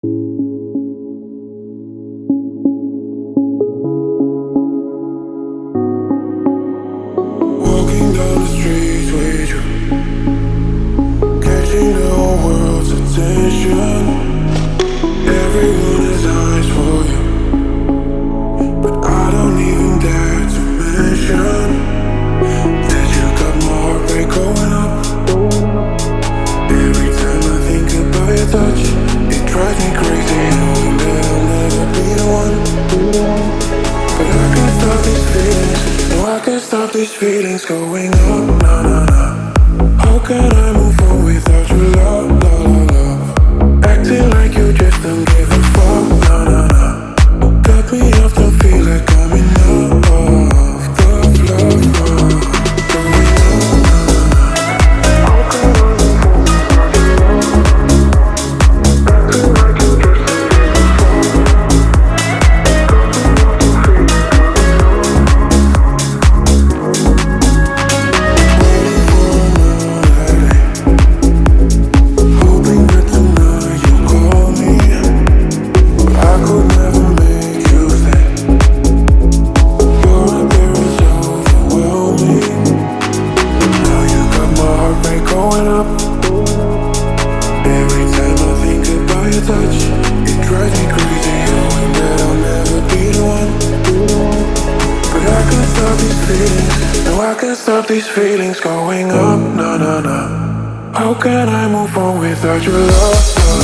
Walking down the streets with you, catching the whole world's attention. Everyone has eyes for you, but I don't even dare to mention that you got my heart rate going up. Every time I think about your touch, it drives me crazy, knowing that I'll never be the one. But I can't stop these feelings, no I can't stop these feelings going up, nah nah nah. How can I move on without your love, love, love, love? Acting like you just don't give a fuck, nah nah nah. Got me off, don't feel like I'm enough. Love, love, love, going up, nah nah nah. How can I move on without your love? Acting like you just don't give a fuck. Stop these feelings going up, nah nah nah. How can I move on without your love?